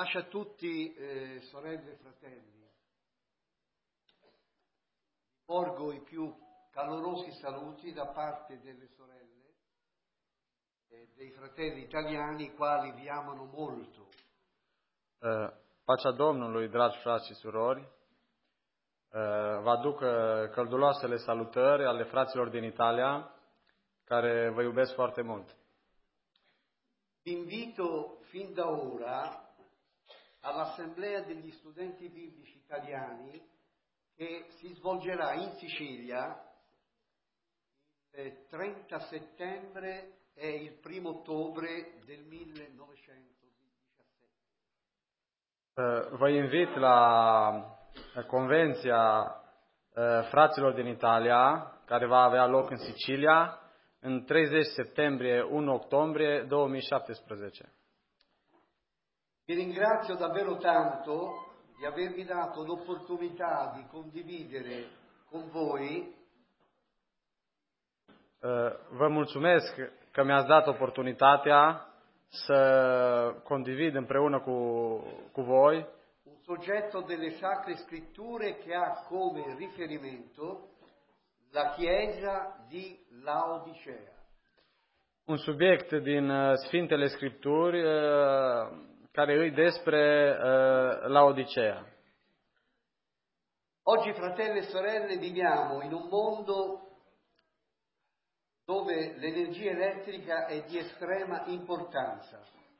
Pace a tutti, sorelle e fratelli. Porgo i più calorosi saluti da parte delle sorelle e dei fratelli italiani, i quali vi amano molto. Pacea Domnului, dragi frați și surori, vă aduc călduroasele salutări ale fraților din Italia, care vă iubesc foarte mult. Vi invito fin da ora all'Assemblea degli Studenti Biblici Italiani che si svolgerà in Sicilia il 30 settembre e il 1 ottobre del 1917. Vă invit la convenția fraților din Italia, care va avea loc în Sicilia, în 30 septembrie, 1 octombrie 2017. Vi ringrazio davvero tanto di avermi dato l'opportunità di condividere con voi Vă mulțumesc că mi-ați dat oportunitatea să condivid împreună cu voi un soggetto delle Sacre Scritture che ha come riferimento la Chiesa di Laodicea. un subiect din Sfintele Scripturi care îi despre Laodicea. Oggi, fratelli e sorelle, viviamo in un mondo dove l'energia elettrica è di estrema importanza.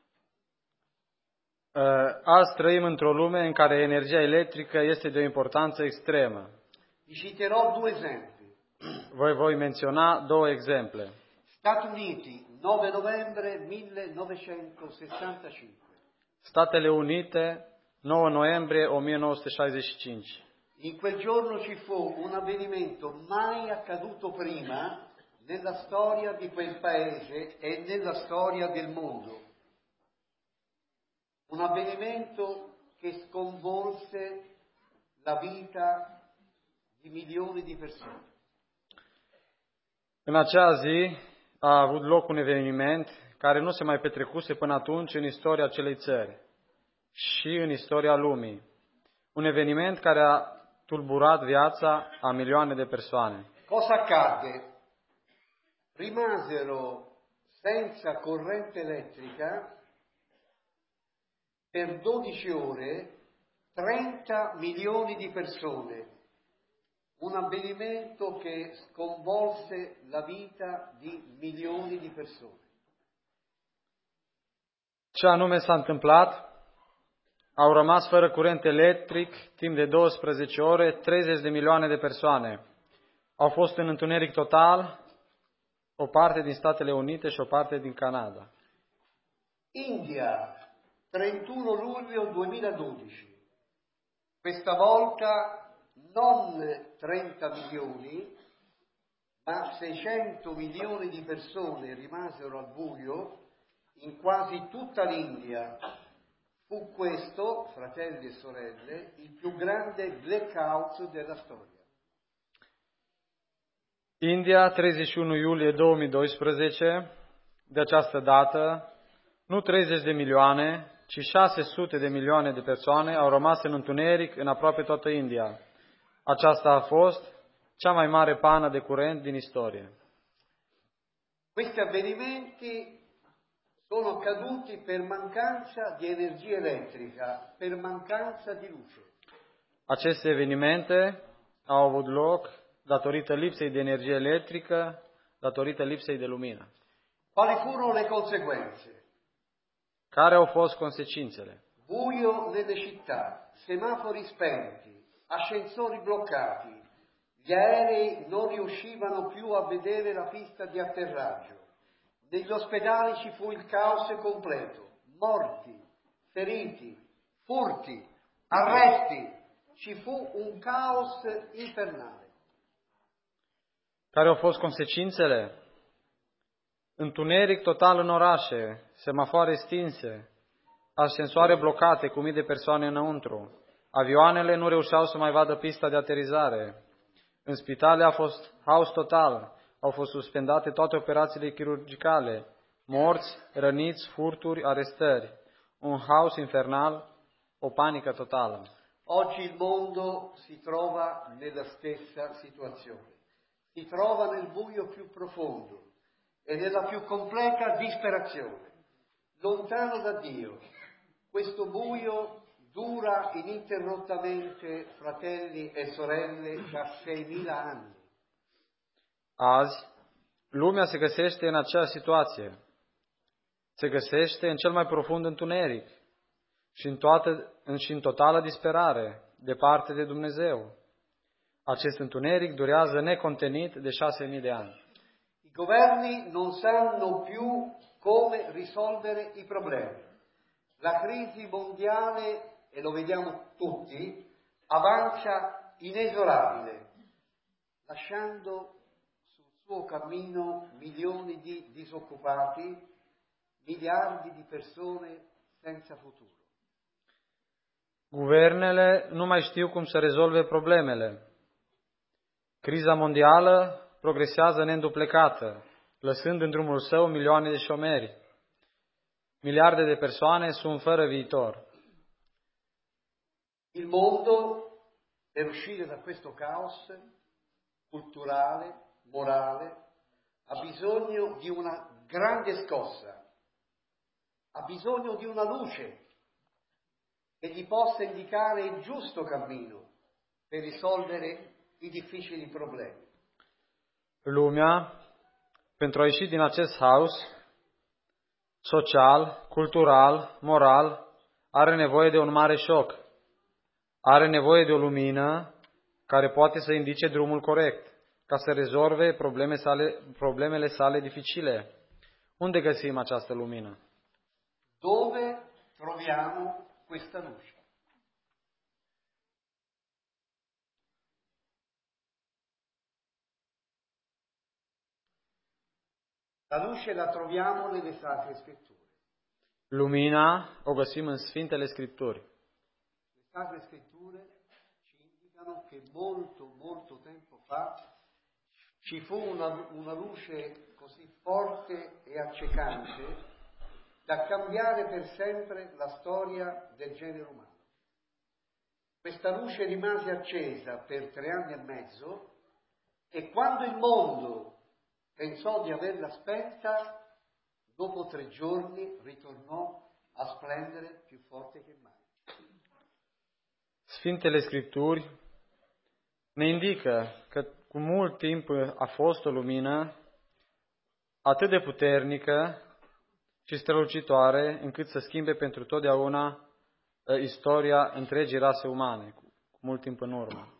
Azi trăim într-o lume în care energia electrică este de o importanță extremă. Vi citerò due esempi. Voi menționa două exemple. Stati Uniti, 9 novembre 1965. Statele Unite, 9 noiembrie 1965. In quel giorno ci fu un avvenimento mai accaduto prima nella storia di quel paese e nella storia del mondo. Un avvenimento che sconvolse la vita di milioni di persone. În acea zi a avut loc un eveniment care nu se mai petrecuse până atunci în istoria acelei țări și în istoria lumii. Un eveniment care a tulburat viața a milioane de persoane. Cosa accadde? Rimasero senza corrente elettrica per 12 ore 30 milioni di persone. Un avvenimento che sconvolse la vita di milioni di persone. Ce anume s-a întâmplat? Au rămas fără curent electric timp de 12 ore 30 de milioane de persoane. Au fost în întuneric total o parte din Statele Unite și o parte din Canada. India, 31 luglio 2012. Questa volta non 30 milioni, ma 600 milioni di persone rimasero al buio in quasi tutta l'India. Fu questo, fratelli e sorelle, il più grande blackout della storia. India, 31 iulie 2012, de această dată, nu 30 de milioane, ci 600 de milioane de persoane au rămas în întuneric în aproape toată India. Aceasta a fost cea mai mare pană de curent din istorie. Questi avvenimenti sono accaduti per mancanza di energia elettrica, per mancanza di luce. Aceste evenimente au avut loc datorită lipsei de energie electrică, datorită lipsei de lumină. Quali furono le conseguenze? Care au fost consecințele? Buio nelle città, semafori spenti, ascensori bloccati, gli aerei non riuscivano più a vedere la pista di atterraggio. Negli ospedali ci fu il caos completo, morti, feriti, furti, arresti, ci fu un caos infernale. Care au fost consecințele? Întuneric total în orașe, semafoare stinse, ascensoare blocate cu mii de persoane înăuntru. Avioanele nu reușeau să mai vadă pista de aterizare. În spitale a fost haos total. Au fost suspendate toate operațiile chirurgicale. Morți, răniți, furturi, arestări. Un haos infernal o panică totală. Oggi il mondo si trova nella stessa situazione, si trova nel buio più profondo e nella più completa disperazione, lontano da Dio. Questo buio dura ininterrottamente, fratelli e sorelle, da 6.000 anni. Azi, lumea se găsește în aceeași situație. Se găsește în cel mai profund întuneric și în totală disperare, departe de Dumnezeu. Acest întuneric durează necontenit de 6.000 de ani. I governi non sanno più come risolvere i problemi. La crisi mondiale, e lo vediamo tutti, avanza inesorabile, lasciando sul suo cammino milioni di disoccupati, miliardi di persone senza futuro. Guvernele nu mai știu cum să rezolve problemele. Criza mondială progresează neînduplecată, lăsând în drumul său milioane de șomeri. Miliarde de persoane sunt fără viitor. Il mondo, per uscire da questo caos culturale, morale, ha bisogno di una grande scossa, ha bisogno di una luce che gli possa indicare il giusto cammino per risolvere i difficili problemi. Lumea, pentru a ieși din acest haos social, cultural, moral, are nevoie de un mare șoc. Are nevoie de o lumină care poate să indice drumul corect, ca să rezolve problemele sale dificile. Unde găsim această lumină? Dove troviamo questa luce? La luce la troviamo nelle Sacre Scritture. Lumina o găsim în Sfintele Scripturi. Le Sacre Scritture ci indicano che molto tempo fa ci fu una luce così forte e accecante da cambiare per sempre la storia del genere umano. Questa luce rimase accesa per 3 anni e mezzo e quando il mondo pensò di averla spenta, dopo 3 giorni ritornò a splendere più forte che mai. Sfintele Scripturi ne indică că cu mult timp a fost o lumină atât de puternică și strălucitoare încât să schimbe pentru totdeauna istoria întregii rase umane, cu mult timp în urmă.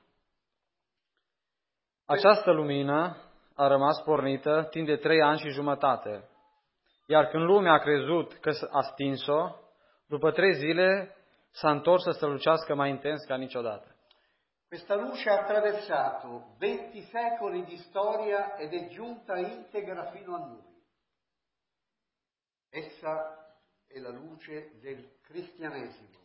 Această lumină a rămas pornită timp de 3 ani și jumătate, iar când lumea a crezut că a stins-o, după 3 zile s-a întors să strălucească mai intens ca niciodată. Questa luce ha attraversato 20 secoli di storia ed è giunta integra fino a noi. Essa è la luce del cristianesimo.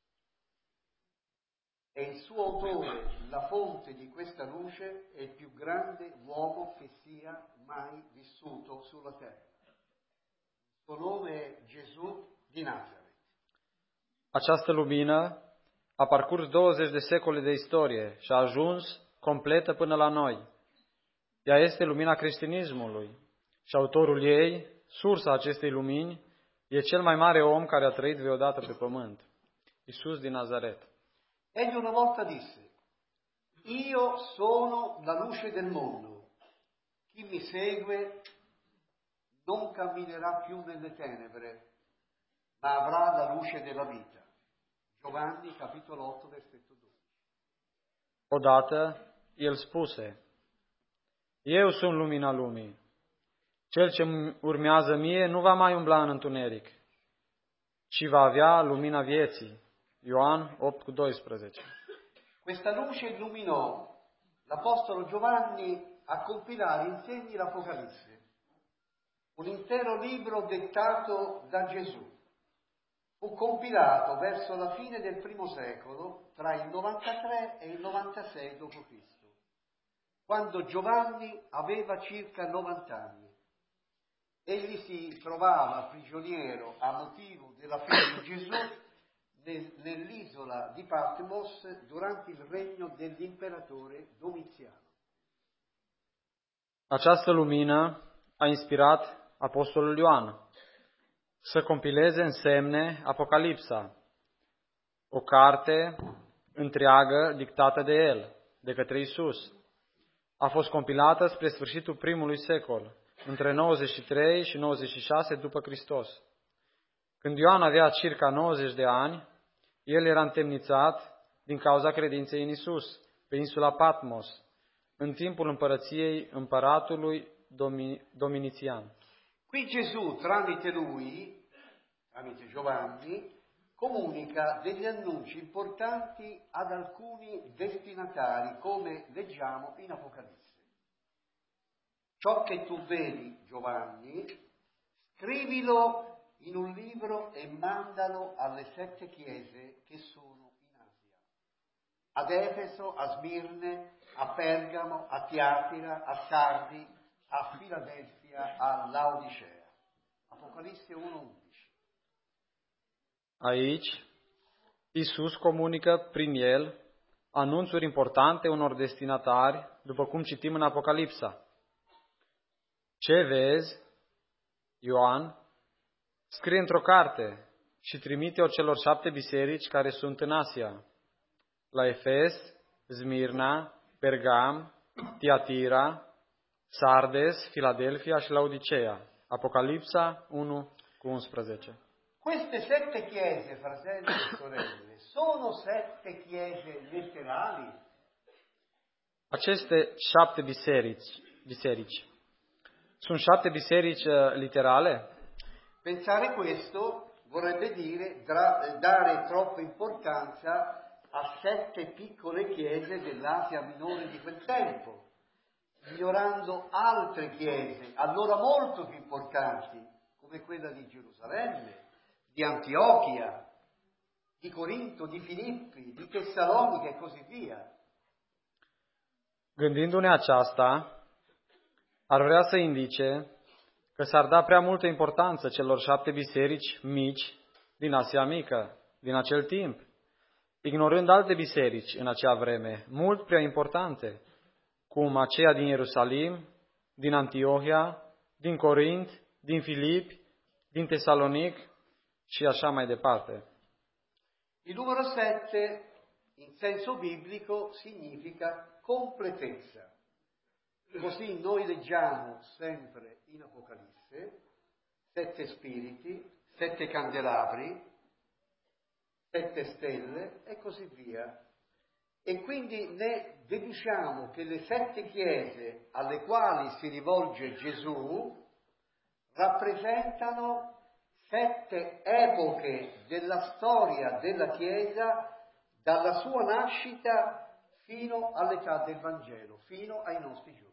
E il suo autore, la fonte di questa luce, è il più grande uomo che sia mai vissuto sulla terra. Il suo nome è Gesù di Nazareth. Această lumină a parcurs 20 de secole de istorie și a ajuns completă până la noi. Ea este lumina creștinismului și autorul ei, sursa acestei lumini, e cel mai mare om care a trăit vreodată pe pământ, Iisus din Nazaret. Egli una volta disse: Io sono la luce del mondo. Chi mi segue non camminerà più nelle tenebre, ma avrà la luce della vita. Giovanni, capitolo 8, versetto 12. Odată, el spuse: Eu sunt lumina lumii. Cel ce urmează mie nu va mai umbla în întuneric, ci va avea lumina vieții. Ioan 8,12. Questa luce illuminò l'Apostolo Giovanni a compilare in segni l'Apocalisse, un intero libro dettato da Gesù. Fu compilato verso la fine del primo secolo, tra il 93 e il 96 d.C., quando Giovanni aveva circa 90 anni. Egli si trovava prigioniero a motivo della fede di Gesù nell'isola di Patmos durante il regno dell'imperatore Domiziano. Această lumină a inspirat Apostolul Ioan să compileze în semne Apocalipsa, o carte întreagă dictată de el, de către Isus. A fost compilată spre sfârșitul primului secol, între 93 și 96 după Hristos. Când Ioan avea circa 90 de ani, el era întemnițat din cauza credinței în Isus, pe insula Patmos, în timpul împărăției împăratului Dominițian. Qui Gesù, tramite lui, tramite Giovanni, comunica degli annunci importanti ad alcuni destinatari, come leggiamo in Apocalisse. Ciò che tu vedi, Giovanni, scrivilo in un libro e mandalo alle 7 chiese che sono in Asia. Ad Efeso, a Smirne, a Pergamo, a Tiatira, a Sardi, a Filadelfia, a Laodicea. Apocalisse 1:11. Aici, Isus comunică prin el anunțuri importante unor destinatari, după cum citim în Apocalipsa. Ce vezi, Ioan, scrie într-o carte și trimite-o celor 7 biserici care sunt în Asia, la Efes, Smirna, Pergam, Tiatira, Sardes, Filadelfia și Laodicea. Apocalipsa 1:11. Queste 7 chiese, fratelli e sorelle, sono 7 chiese letterali? Aceste 7 biserici sunt 7 biserici literale? Pensare questo vorrebbe dire dare troppa importanza a 7 piccole chiese dell'Asia minore di quel tempo, ignorando altre chiese, allora molto più importanti, come quella di Gerusalemme, di Antiochia, di Corinto, di Filippi, di Tessalonica e così via. Gândindu-ne aceasta, ar vrea să indice că s-ar da prea multă importanță celor 7 biserici mici din Asia Mică, din acel timp, ignorând alte biserici în acea vreme, mult prea importante, cum aceea din Ierusalim, din Antiohia, din Corint, din Filipi, din Tesalonic și așa mai departe. Il numero 7, in senso biblico, significa completezza. Così noi leggiamo sempre in Apocalisse 7 spiriti, 7 candelabri, 7 stelle e così via. E quindi ne deduciamo che le 7 chiese alle quali si rivolge Gesù rappresentano 7 epoche della storia della Chiesa, dalla sua nascita fino all'età del Vangelo, fino ai nostri giorni.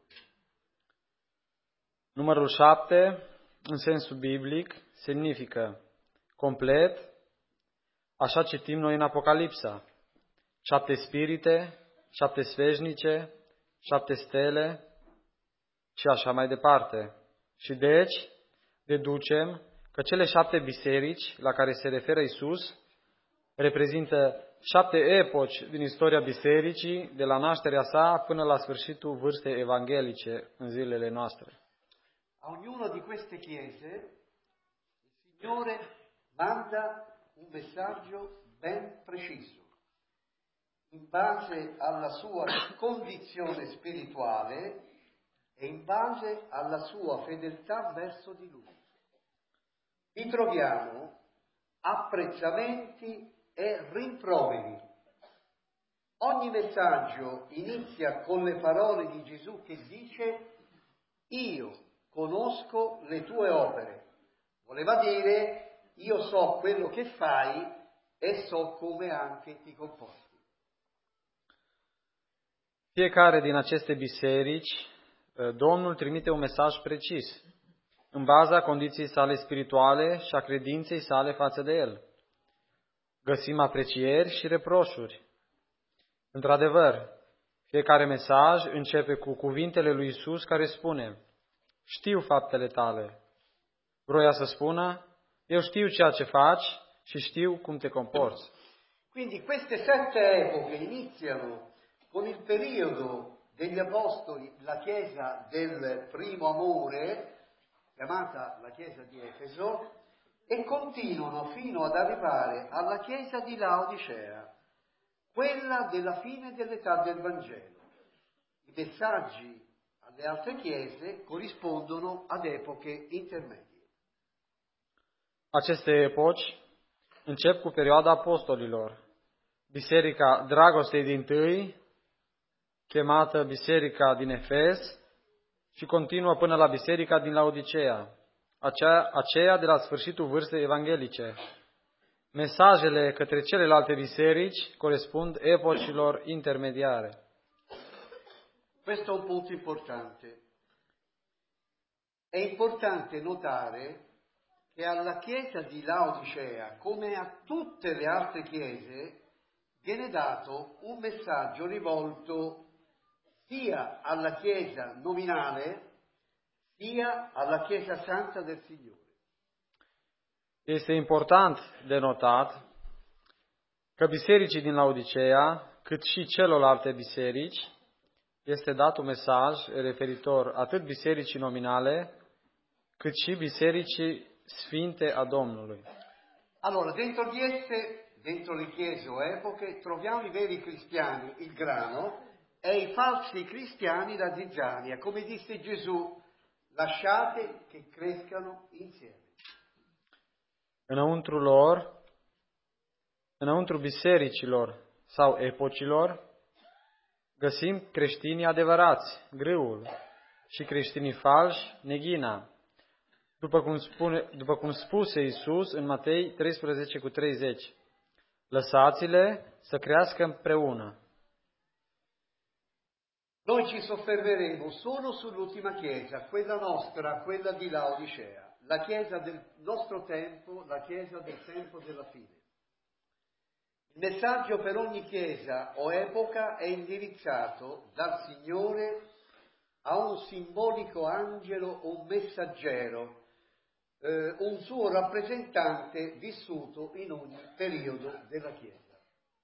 Numărul 7, în sensul biblic, semnifică complet, așa citim noi în Apocalipsa, 7 spirite, 7 sfeșnice, 7 stele și așa mai departe. Și deci, deducem că cele 7 biserici la care se referă Isus reprezintă 7 epoci din istoria bisericii, de la nașterea sa până la sfârșitul vârstei evanghelice în zilele noastre. A ognuna di queste chiese il Signore manda un messaggio ben preciso, in base alla sua condizione spirituale e in base alla sua fedeltà verso di Lui. Vi troviamo apprezzamenti e rimproveri. Ogni messaggio inizia con le parole di Gesù che dice: io conosco le tue opere. Voleva dire: io so quello che fai e so come anche ti comporti. Fiecare din aceste biserici, Domnul trimite un mesaj precis, în baza condiției sale spirituale și a credinței sale față de El. Găsim aprecieri și reproșuri. Într-adevăr, fiecare mesaj începe cu cuvintele lui Isus care spune: știu faptele tale. Vroia să spună: eu știu ceea ce faci și știu cum te comporți. Quindi queste 7 epoche iniziano con il periodo degli Apostoli, la Chiesa del primo amore, chiamata la Chiesa di Efeso, e continuano fino ad arrivare alla Chiesa di Laodicea, quella della fine dell'età del Vangelo. I messaggi alle altre chiese corrispondono ad epoche intermedie. Aceste epoci încep cu perioada apostolilor, Biserica Dragostei dintâi, chemată Biserica din Efes, și continuă până la Biserica din Laodicea, aceea de la sfârșitul vârstei evanghelice. Mesajele către celelalte biserici corespund epocilor intermediare. Questo è un punto importante. È importante notare che alla Chiesa di Laodicea, come a tutte le altre chiese, viene dato un messaggio rivolto sia alla Chiesa nominale, sia alla Chiesa Santa del Signore. Este important de notat că bisericii din Laodicea, cât și celorlalte biserici, este dat un mesaj referitor atât bisericii nominale, cât și bisericii sfinte a Domnului. Allora, dentro di esse, dentro le chiese o epoche, troviamo i veri cristiani, il grano, e i falsi cristiani, la zizzania. Come disse Gesù, lasciate che crescano insieme. Înăuntru bisericilor sau epocilor, găsim creștinii adevărați, grâul, și creștinii falși, neghina. După cum spuse Iisus în Matei 13:30, lăsați-le să crească împreună. Noi ci soffermeremo solo sull'ultima chiesa, quella nostra, quella di Laodicea, la chiesa del nostro tempo, la chiesa del tempo della fine. Il messaggio per ogni chiesa o epoca è indirizzato dal Signore a un simbolico angelo o un messaggero, un suo rappresentante vissuto in ogni periodo della Chiesa.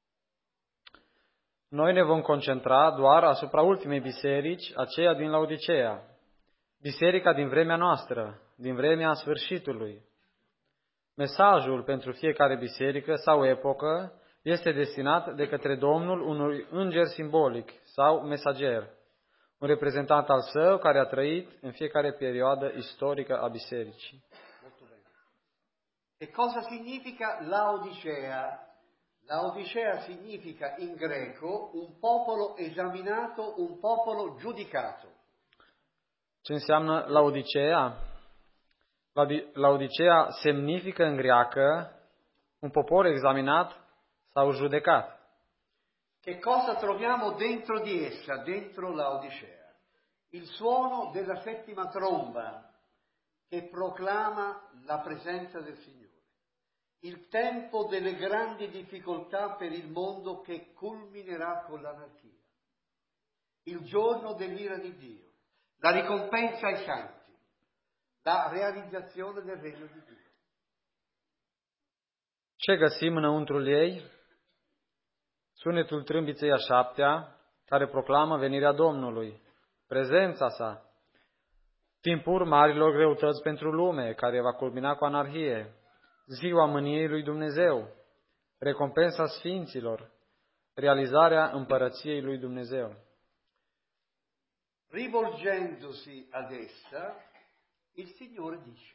Noi ne vom concentra doar asupra ultimei biserici, aceea din Laodicea, biserica din vremea noastră, din vremea sfârșitului. Mesajul pentru fiecare biserică sau epocă este destinat de către Domnul unui înger simbolic sau mesager, un reprezentant al său care a trăit în fiecare perioadă istorică a bisericii. Molto bene. E cosa significa Laodicea? Laodicea significa in greco un popolo esaminato, un popolo giudicato. Ce înseamnă Laodicea? Laodicea semnifică în greacă un popor examinat sau judecat. Che cosa troviamo dentro di essa, dentro Laodicea? Il suono della settima tromba che proclama la presenza del Signore. Il tempo delle grandi difficoltà per il mondo che culminerà con l'anarchia. Il giorno dell'ira di Dio. La ricompensa ai santi. La realizzazione del regno di Dio. Ce găsim înăuntrul ei? Sunetul trâmbiței a 7-a, care proclamă venirea Domnului, prezența sa, timpul marilor greutăți pentru lume, care va culmina cu anarhie, ziua mâniei lui Dumnezeu, recompensa sfinților, realizarea împărăției lui Dumnezeu. Rivolgendosi ad essa, il Signore dice: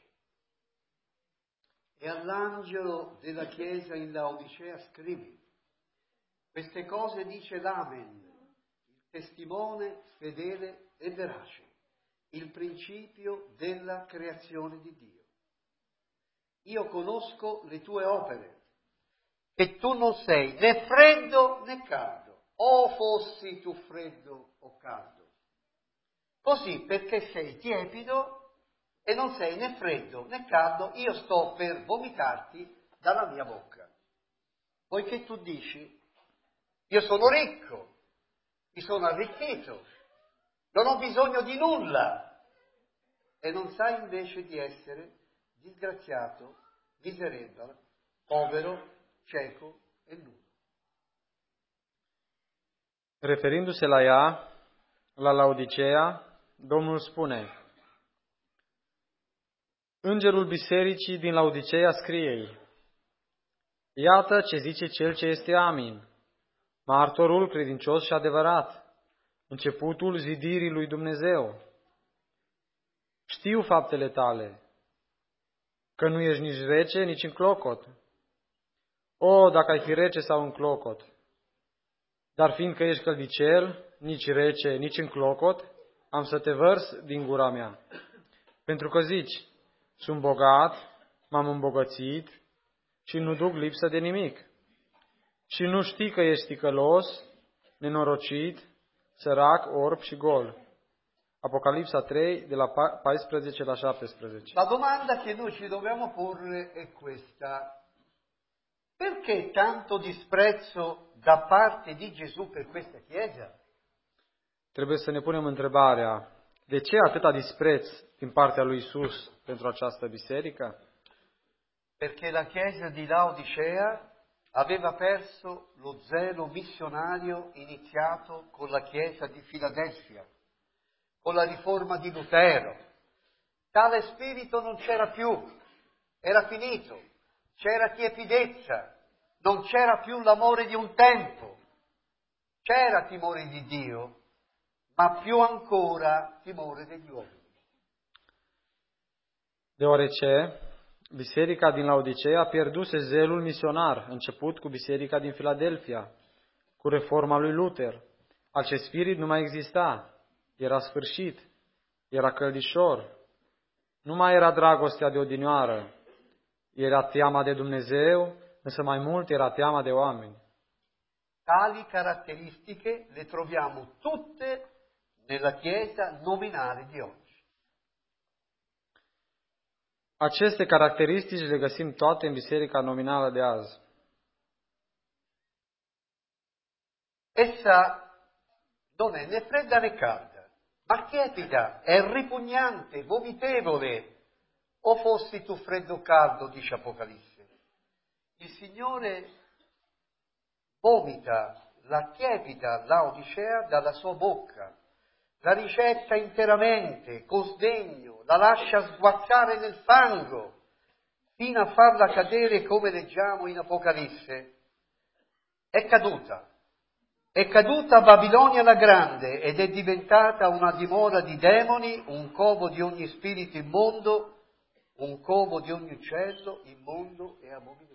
e all'angelo della chiesa in Laodicea scrivi: queste cose dice l'Amen, il testimone fedele e verace, il principio della creazione di Dio. Io conosco le tue opere, che tu non sei né freddo né caldo. O fossi tu freddo o caldo. Così, perché sei tiepido e non sei né freddo né caldo, io sto per vomitarti dalla mia bocca. Poiché tu dici: io sono ricco, mi sono arricchito, non ho bisogno di nulla, e non sai invece di essere disgraziato, miserevole, povero, cieco e nudo. Referindu-se la ea, la Laodiceea, Domnul spune: Îngerul bisericii din Laodiceea scrie ei: Iată ce zice cel ce este Amin, martorul credincios și adevărat, începutul zidirii lui Dumnezeu. Știu faptele tale, că nu ești nici rece, nici în clocot. O, dacă ai fi rece sau în clocot! Dar fiindcă ești căldicel, nici rece, nici în clocot, am să te vărs din gura mea. Pentru că zici: sunt bogat, m-am îmbogățit și nu duc lipsă de nimic. Și nu știi că ești ticălos, nenorocit, sărac, orb și gol. Apocalipsa 3, de la 14 la 17. La domanda che noi ci dobbiamo porre è questa. Perché tanto disprezzo da parte di Gesù per questa Chiesa? Trebuie să ne punem întrebarea: de ce atâta dispreț din partea lui Isus pentru această biserică? Perché la Chiesa di Laodicea aveva perso lo zelo missionario iniziato con la Chiesa di Filadelfia, con la riforma di Lutero. Tale spirito non c'era più, era finito, c'era tiepidezza, non c'era più l'amore di un tempo, c'era timore di Dio, ma più ancora timore degli uomini. Deoarece biserica din Laodicea pierduse zelul misionar, început cu biserica din Filadelfia, cu reforma lui Luther. Acest spirit nu mai exista, era sfârșit, era căldișor, nu mai era dragostea de odinioară, era teama de Dumnezeu, însă mai mult era teama de oameni. Tali caratteristiche le troviamo tutte nella Chiesa nominale di oggi. Aceste caracteristici le găsim toate în biserica nominală de azi. Essa non è né fredda né calda, ma tiepida, è ripugnante, vomitevole. O fossi tu freddo o caldo, dice Apocalisse. Il Signore vomita la tiepida Laodicea dalla sua bocca, la ricetta interamente, con sdegno, la lascia sguazzare nel fango, fino a farla cadere, come leggiamo in Apocalisse. È caduta Babilonia la grande ed è diventata una dimora di demoni, un covo di ogni spirito immondo, un covo di ogni uccello immondo e abominevole.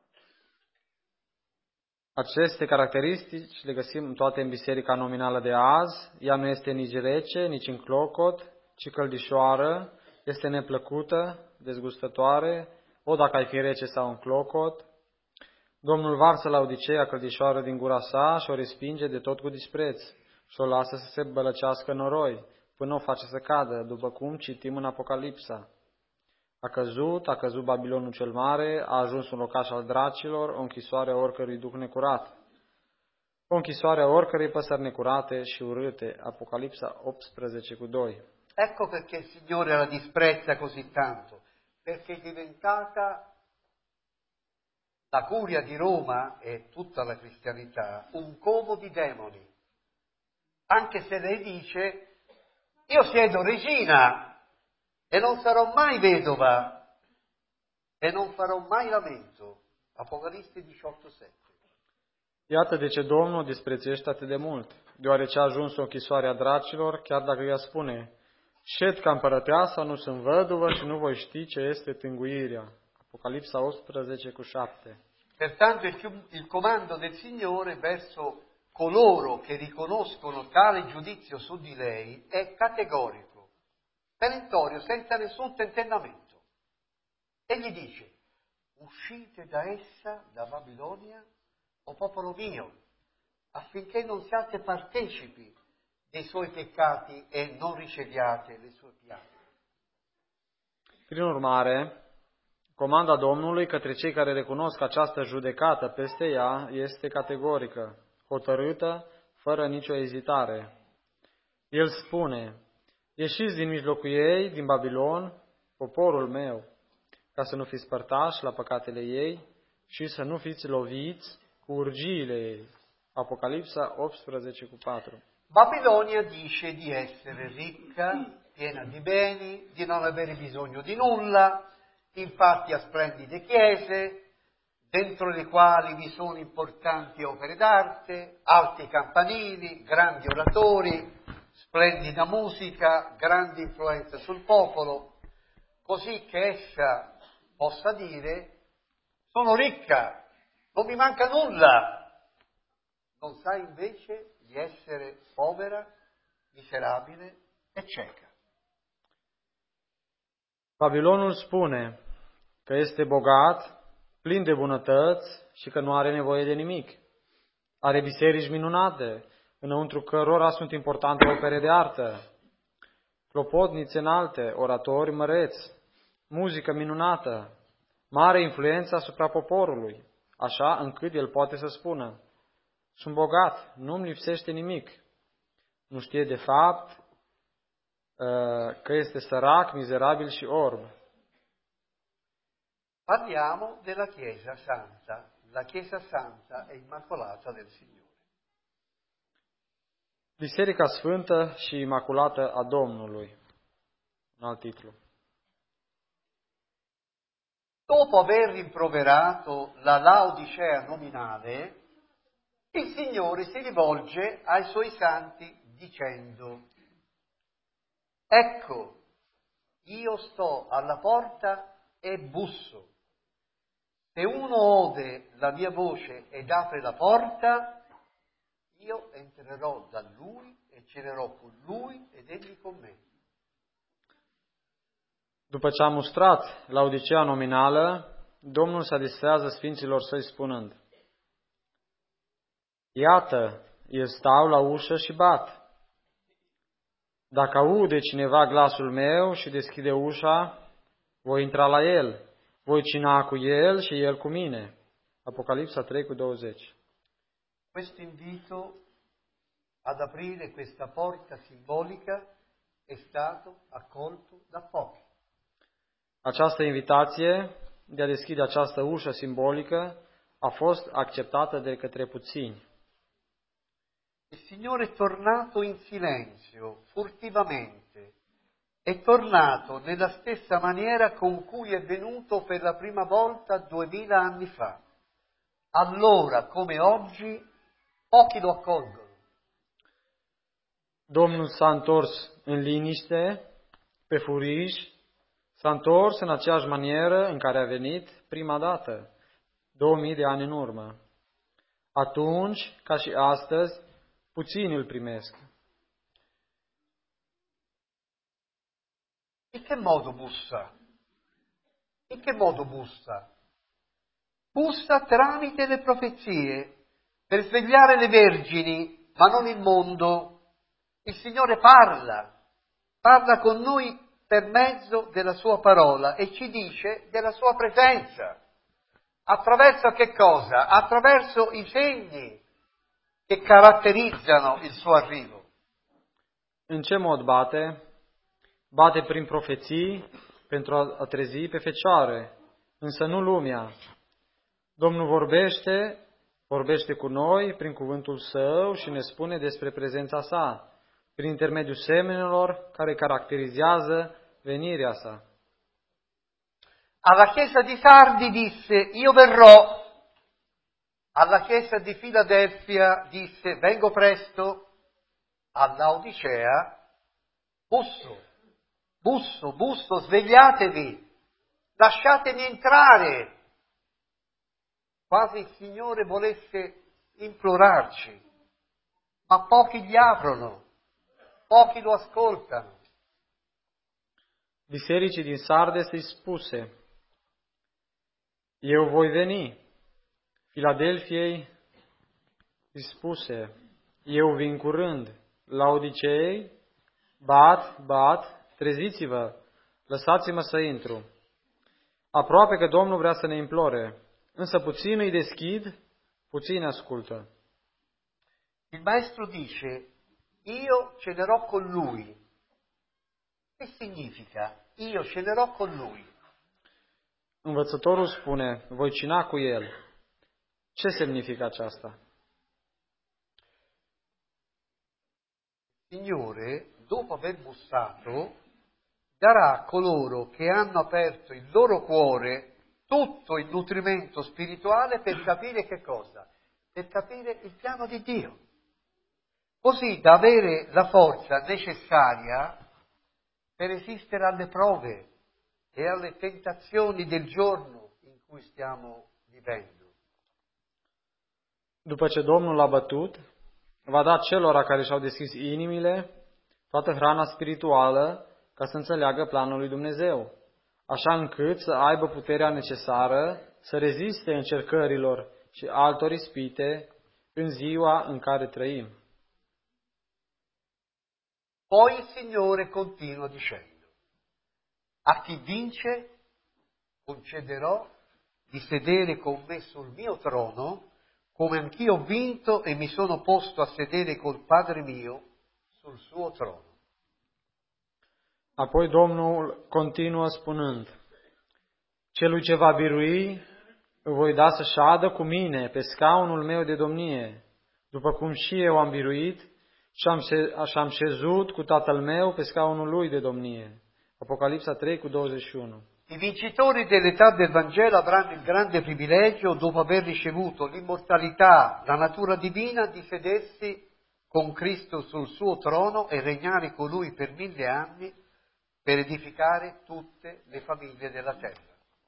Aceste caracteristici le găsim toate în biserica nominală de azi. Ea nu este nici rece, nici în clocot, ci căldișoară, este neplăcută, dezgustătoare, o dacă ai fi rece sau în clocot. Domnul varsă Laodicea căldișoară din gura sa și o respinge de tot cu dispreț și o lasă să se bălăcească noroi, până o face să cadă, după cum citim în Apocalipsa. A căzut Babilonul cel mare, a ajuns un locaș al dracilor, o închisoare a oricărui duh necurat, o închisoare a oricărei păsări necurate și urâte. Apocalipsa 18:2. Ecco perché il Signore la disprezza così tanto, perché è diventata la curia di Roma e tutta la cristianità un covo di demoni. Anche se lei dice: io siedo regina e non sarò mai vedova e non farò mai lamento. Apocalisse 18:7. Iată de ce Domnul o disprețuiește atât de mult, deoarece a ajuns o închisoare a dracilor, chiar dacă ea spune: șed ca împărăteasa, nu sunt văduvă și nu voi ști ce este tânguirea. Apocalipsa 18:7. Pertanto il comando del Signore verso coloro che riconoscono tale giudizio su di lei è categorico, perentorio, senza nessun tentennamento. Egli dice: uscite da essa, da Babilonia, o popolo mio, affinché non siate partecipi dei suoi peccati e non riceviate le sue piaghe. Prin urmare, comanda Domnului către cei care recunosc această judecată peste ea este categorică, hotărâtă, fără nicio ezitare. El spune: ieșiți din mijlocul ei, din Babilon, poporul meu, ca să nu fiți părtași la păcatele ei și să nu fiți loviți cu urgiile ei. Apocalipsa 18:4. Babilonia dice di essere ricca, piena di beni, di non avere bisogno di nulla, infatti ha splendide chiese, dentro le quali vi sono importanti opere d'arte, alti campanili, grandi oratori, splendida musica, grande influenza sul popolo, così che essa possa dire: sono ricca, non mi manca nulla. Non sa invece di essere povera, miserabile e cieca. Babilonul spune că este bogat, plin de bunătăți și că nu are nevoie de nimic. Are biserici minunate, înăuntru cărora sunt importante opere de artă, clopotnițe înalte, oratori măreți, muzică minunată, mare influență asupra poporului, așa încât el poate să spună: sunt bogat, nu-mi lipsește nimic. Nu știe de fapt că este sărac, mizerabil și orb. Parliamo della Chiesa Santa. La Chiesa Santa e Immacolata del Signore. Biserica Sfântă și Imaculată a Domnului. Un alt titlu. Dopo aver rimproverato la Laodicea nominale, il Signore si rivolge ai Suoi santi dicendo: ecco, io sto alla porta e busso. Se uno ode la mia voce ed apre la porta, io entrerò da lui e cenerò con lui ed egli con me. După ce a mustrat Laodicea nominală, Domnul se adresează sfinților săi spunând: iată, eu stau la ușă și bat. Dacă aude cineva glasul meu și deschide ușa, voi intra la el, voi cina cu el și el cu mine. Apocalipsa 3:20. Questo invito ad aprire questa porta simbolica è stato accolto da pochi. Această invitație de a deschide această ușă simbolică a fost acceptată de către puțini. Il Signore è tornato in silenzio, furtivamente, è tornato nella stessa maniera con cui è venuto per la prima volta 2000 anni fa. Allora, come oggi, pochi lo accolgono. Domnul s-a întors în liniște, pe furiș, s-a întors în aceeași manieră în care a venit prima dată, 2000 de ani în urmă. Atunci, ca și astăzi, puțini îl primesc. In che modo bussa? In che modo bussa? Bussa tramite le profezie, per svegliare le vergini, ma non il mondo. Il Signore parla con noi per mezzo della sua parola e ci dice della sua presenza. Attraverso che cosa? Attraverso i segni che caratterizzano il suo arrivo. În ce mod bate? Bate prin profeții pentru a trezi pe fecioare, însă nu lumea. Domnul vorbește cu noi prin cuvântul Său și ne spune despre prezența Sa, prin intermediul semnelor care caracterizează venirea Sa. Alla chiesa di Sardi disse: io verrò. Alla chiesa di Filadelfia disse: vengo presto. A Laodicea: busso, svegliatevi, lasciatemi entrare. Quasi il Signore volesse implorarci, ma pochi gli aprono, pochi lo ascoltano. Bisericii din Sardes îi spuse: eu voi veni. Filadelfiei îi spuse: eu vin curând. Laodiceei: bat, treziți-vă, lăsați-mă să intru. Aproape că Domnul vrea să ne implore, însă puțin îi deschid, puțin ascultă. Il maestro dice: io cenerò con lui. Che significa? Io cenerò con lui. Învățătorul spune: voi cina cu el. Ce semnifică aceasta? Signore, dopo aver bussato, darà a coloro che hanno aperto il loro cuore tutto il nutrimento spirituale per capire che cosa? Per capire il piano di Dio. Così da avere la forza necessaria per resistere alle prove e alle tentazioni del giorno in cui stiamo vivendo. După ce Domnul l-a bătut, va da celora care și-au deschis inimile toată hrana spirituală ca să înțeleagă planul lui Dumnezeu, așa încât să aibă puterea necesară să reziste încercărilor și altor ispite în ziua în care trăim. Poi il Signore continua dicendo: a chi vince concederò di sedere con me sul mio trono, come anch'io ho vinto e mi sono posto a sedere col Padre mio sul suo trono. Apoi Domnul continuă spunând: celui ce va birui, îl voi da să șadă cu mine pe scaunul meu de domnie, după cum și eu am biruit și am șezut cu Tatăl meu pe scaunul lui de domnie. Apocalipsa 3:21. I vincitori dell'età del Vangelo avranno il grande privilegio, dopo aver ricevuto l'immortalità, la natura divina, di sedersi con Cristo sul suo trono e regnare con Lui per 1000 anni per edificare tutte le famiglie della terra.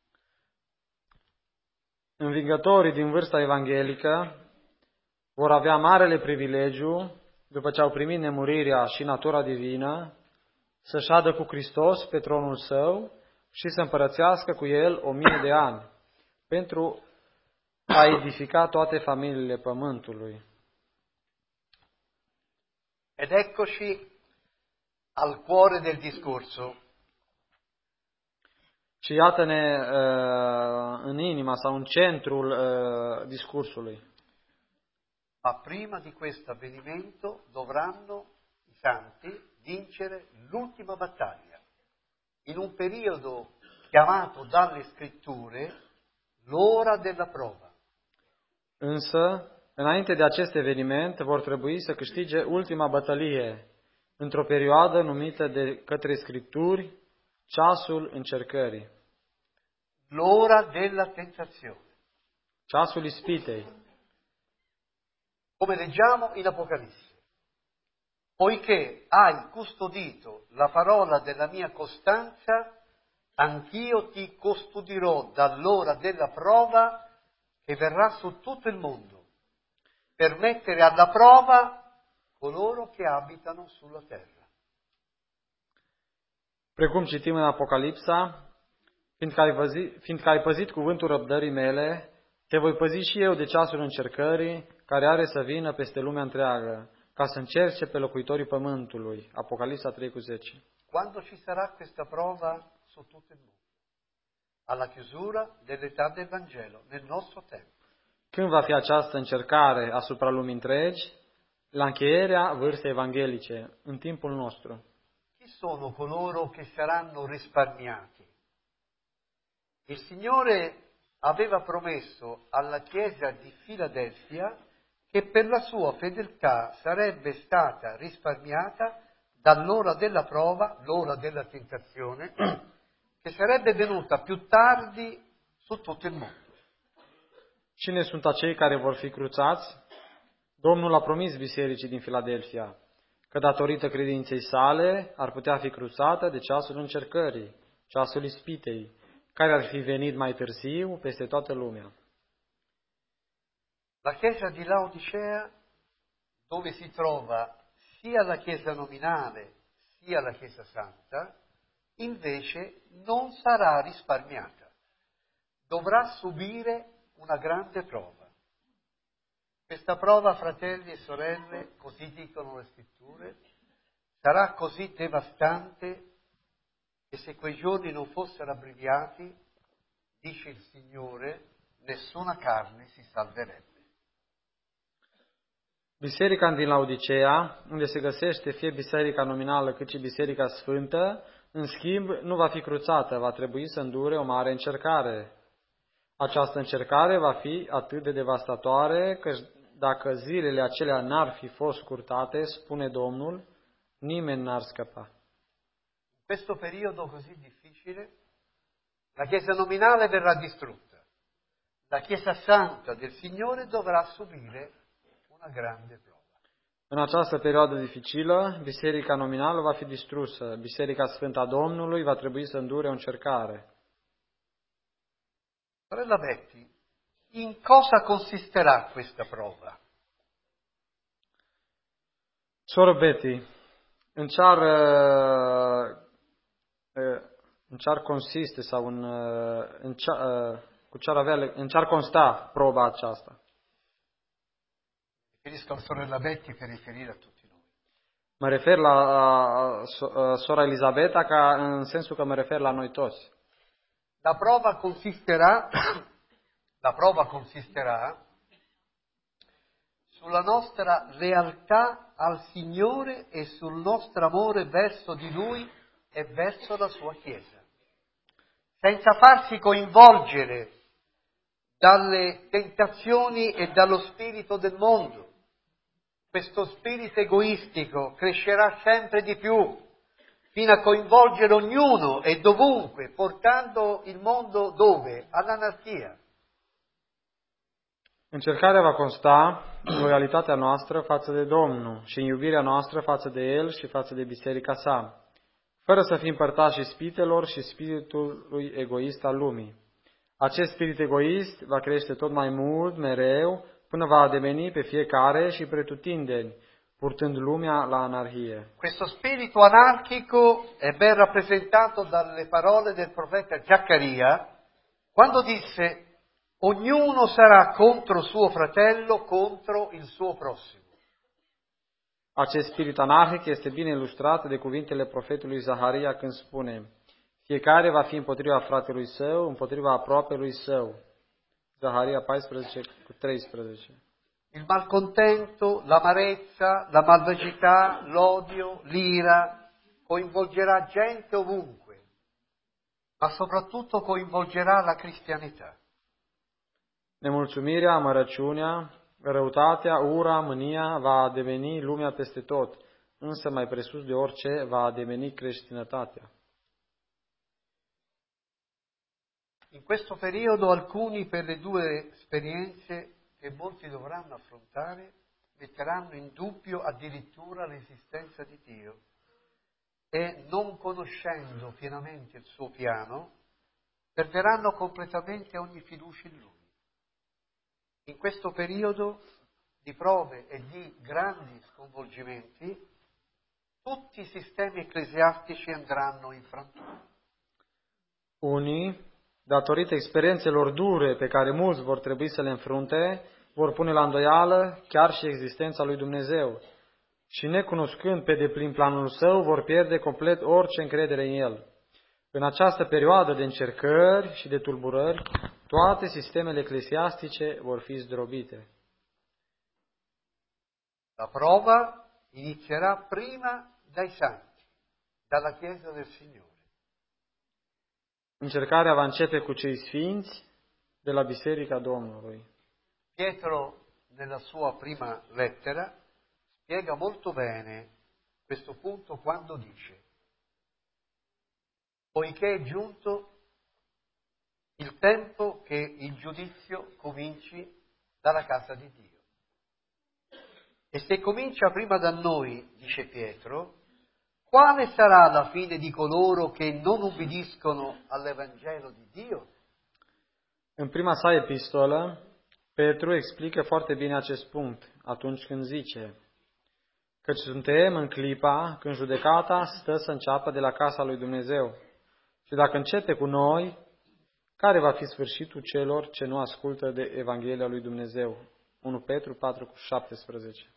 Învingătorii din vârsta evanghelică vor avea marele privilegiu, după ce au primit nemurirea și natura divină, să șadă cu Hristos pe tronul Său și să împărățească cu El 1000 de ani, pentru a edifica toate familiile pământului. Ed eccoci al cuore del discorso. Și iată-ne în inima sau în centrul discursului. Ma prima di questo avvenimento dovranno i santi vincere l'ultima battaglia, in un periodo chiamato dalle scritture l'ora della prova. Însă, înainte de acest eveniment, vor trebui să câștige ultima bătălie, într-o perioadă numită de către Scripturi ceasul încercării. L'ora della tentazione. Ceasul ispitei. Come leggiamo in Apocalisse: poiché hai custodito la parola della mia costanza, anch'io ti custodirò dall'ora della prova che verrà su tutto il mondo, per mettere alla prova coloro che abitano sulla terra. Precum citim în Apocalipsa, fiindcă ai păzit cuvântul răbdării mele, te voi păzi și eu de ceasul încercării care are să vină peste lumea întreagă, ca să încerce pe locuitorii pământului. Apocalipsa 3:10. Quando ci sarà questa prova su tutto il mondo? Alla chiusura dell'età del Vangelo, nel nostro tempo. Când va fi această încercare asupra lumii întregi? La încheierea vârstei evanghelice, în timpul nostru. Chi sono coloro che saranno risparmiati? Il Signore aveva promesso alla Chiesa di Filadelfia che per la sua fedeltà sarebbe stata risparmiata dall'ora della prova, l'ora della tentazione, che sarebbe venuta più tardi su tutto il mondo. Cine sunt acei care vor fi cruțați? Domnul a promis bisericii din Filadelfia că datorită credinței sale ar putea fi cruțată de ceasul încercării, ceasul ispitei, care ar fi venit mai târziu peste toată lumea. La Chiesa di Laodicea, dove si trova sia la Chiesa nominale sia la Chiesa Santa, invece non sarà risparmiata. Dovrà subire una grande prova. Questa prova, fratelli e sorelle, così dicono le scritture, sarà così devastante che se quei giorni non fossero abbreviati, dice il Signore, nessuna carne si salverebbe. Biserica din Laodicea, unde se găsește fie biserica nominală cât și biserica sfântă, în schimb, nu va fi cruțată, va trebui să îndure o mare încercare. Această încercare va fi atât de devastatoare că dacă zilele acelea n-ar fi fost scurtate, spune Domnul, nimeni n-ar scăpa. In questo periodo così difficile, la Chiesa nominale verrà distrutta. La Chiesa Santa del Signore dovrà subire una grande prova. În această perioadă dificilă, biserica nominală va fi distrusă. Biserica Sfântă a Domnului va trebui să îndure o încercare. Sorella Betty, in cosa consisterà questa prova? Soră Betty, în ce ar consiste sau în ce ar consta proba aceasta? Riferisco a sorella Betty per riferire a tutti noi. Mă refer la sora Elisabeta în sensul că mă refer la noi toți. La prova consisterà sulla nostra lealtà al Signore e sul nostro amore verso di Lui e verso la sua Chiesa, senza farsi coinvolgere dalle tentazioni e dallo spirito del mondo. Questo spirito egoistico crescerà sempre di più, fino a coinvolgere ognuno e dovunque, portando il mondo dove? All'anarchia. Încercarea va consta în loialitatea noastră față de Domnul și în iubirea noastră față de El și față de biserica sa, fără să fim părtași ispitelor și spiritului egoist al lumii. Acest spirit egoist va crește tot mai mult, mereu, până va ademeni pe fiecare și pretutindeni, purtând lumea la anarhie. Questo spirito anarchico è ben rappresentato dalle parole del profeta Zaccaria, quando disse: ognuno sarà contro suo fratello, contro il suo prossimo. Acest spirit anarhic este bine ilustrat de cuvintele profetului Zaharia când spune: fiecare va fi împotriva fratelui său, împotriva aproapelui său. Zaharia 14:13. Il malcontento, l'amarezza, la malvagità, l'odio, l'ira coinvolgerà gente ovunque, ma soprattutto coinvolgerà la cristianità. Nemulțumirea, amărăciunea, răutatea, ura, mânia va ademeni lumea peste tot, însă mai presus de orice va ademeni creștinătatea. In questo periodo alcuni per le due esperienze che molti dovranno affrontare metteranno in dubbio addirittura l'esistenza di Dio e, non conoscendo pienamente il suo piano, perderanno completamente ogni fiducia in Lui. In questo periodo di prove e di grandi sconvolgimenti, tutti i sistemi ecclesiastici andranno in frantumi. Unii, datorită experiențelor dure pe care mulți vor trebui să le înfrunte, vor pune la îndoială chiar și existența lui Dumnezeu și, necunoscând pe deplin planul său, vor pierde complet orice încredere în el. În această perioadă de încercări și de tulburări, toate sistemele eclesiastice vor fi zdrobite. La prova inizierà prima dai santi, dalla Chiesa del Signore. Încercarea va începe cu cei sfinți de la Biserica Domnului. Pietro, nella sua prima lettera, spiega molto bene questo punto quando dice: poiché è giunto il tempo che il giudizio cominci dalla casa di Dio. E se comincia prima da noi, dice Pietro, quale sarà la fine di coloro che non ubbidiscono all'Evangelo di Dio? În prima sa epistolă, Petru explică foarte bine acest punct atunci când zice: căci suntem în clipa când judecata stă să înceapă de la casa lui Dumnezeu. Și dacă începe cu noi, care va fi sfârșitul celor ce nu ascultă de Evanghelia lui Dumnezeu? 1 Petru 4:17.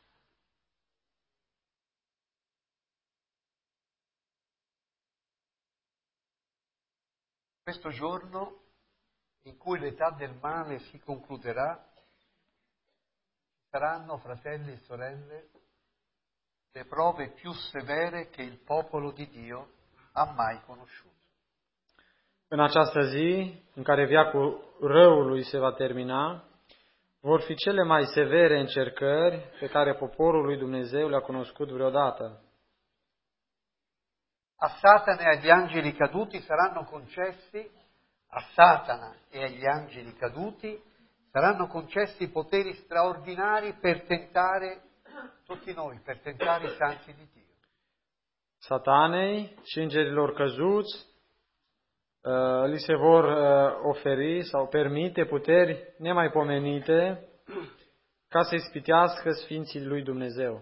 Questo giorno in cui l'età del male si concluderà, saranno, fratelli e sorelle, le prove più severe che il popolo di Dio ha mai conosciuto. În această zi, în care veacul răului se va termina, vor fi cele mai severe încercări pe care poporul lui Dumnezeu le-a cunoscut vreodată. a Satana e agli angeli caduti saranno concessi, a Satana e agli angeli caduti saranno concessi poteri straordinari per tentare tutti noi, per tentare i santi di Dio. Satanei și îngerilor căzuți li se vor oferi sau permite puteri nemaipomenite ca să ispitească Sfinții lui Dumnezeu.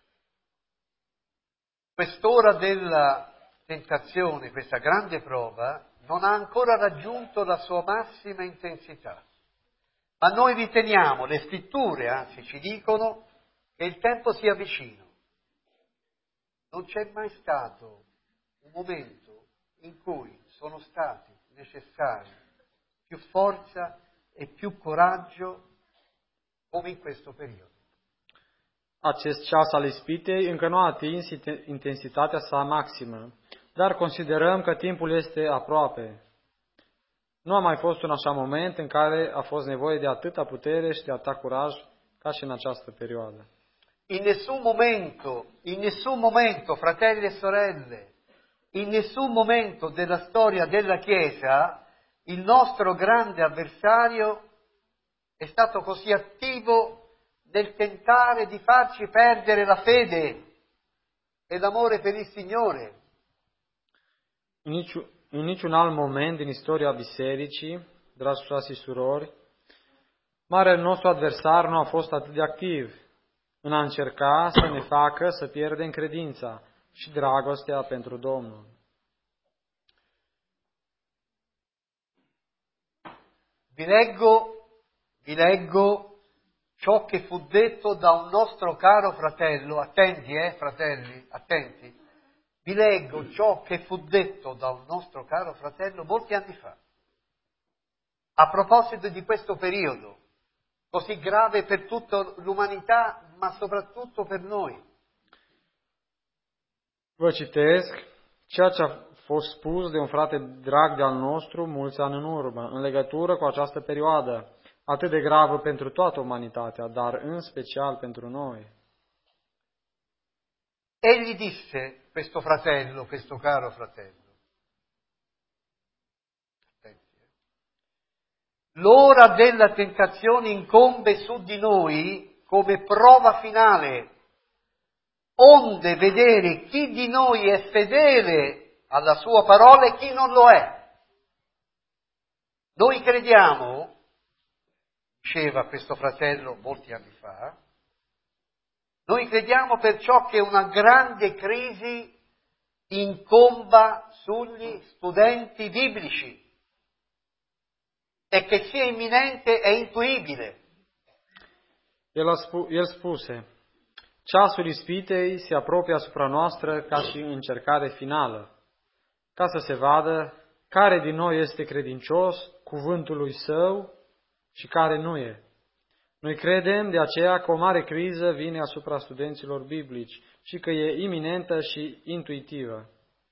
Quest'ora della tentazione, questa grande prova, non ha ancora raggiunto la sua massima intensità. Ma noi riteniamo, le scritture anzi ci dicono, che il tempo sia vicino. Non c'è mai stato un momento in cui sono stati necessari più forza e più coraggio come in questo periodo. Acest ceas al ispitei încă nu a atins intensitatea sa maximă, dar considerăm că timpul este aproape. Nu a mai fost un așa moment în care a fost nevoie de atâta putere și de atât curaj ca și în această perioadă. In nessun momento, fratelli e sorelle, in nessun momento della storia della Chiesa, il nostro grande avversario è stato così attivo nel tentare di farci perdere la fede e l'amore per il Signore. În niciun alt moment din istoria bisericii, dragi frați și surori, marele nostru adversar nu a fost atât de activ în a încerca să ne facă să pierdem credința și dragostea pentru Domnul. Vi leggo ciò che fu detto da un nostro caro fratello, attenti fratelli, attenti, vi leggo ciò che fu detto da un nostro caro fratello molti anni fa, a proposito di questo periodo, così grave per tutta l'umanità, ma soprattutto per noi. Vă citesc ceea ce a fost spus de un frate drag de-al nostru mulți ani în urmă, în legătură cu această perioadă, atât de gravă pentru toată umanitatea, dar în special pentru noi. Egli disse, questo fratello, questo caro fratello, l'ora della tentazione incombe su di noi come prova finale, onde vedere chi di noi è fedele alla sua parola e chi non lo è. Noi crediamo, diceva questo fratello molti anni fa, noi crediamo perciò che una grande crisi incomba sugli studenti biblici e che sia imminente e intuibile. El spuse, ceasul ispitei se apropie asupra noastră ca și încercare finală, ca să se vadă care din noi este credincios cuvântului său și care nu e. Noi credem de aceea că o mare criză vine asupra studenților biblici și că e iminentă și intuitivă.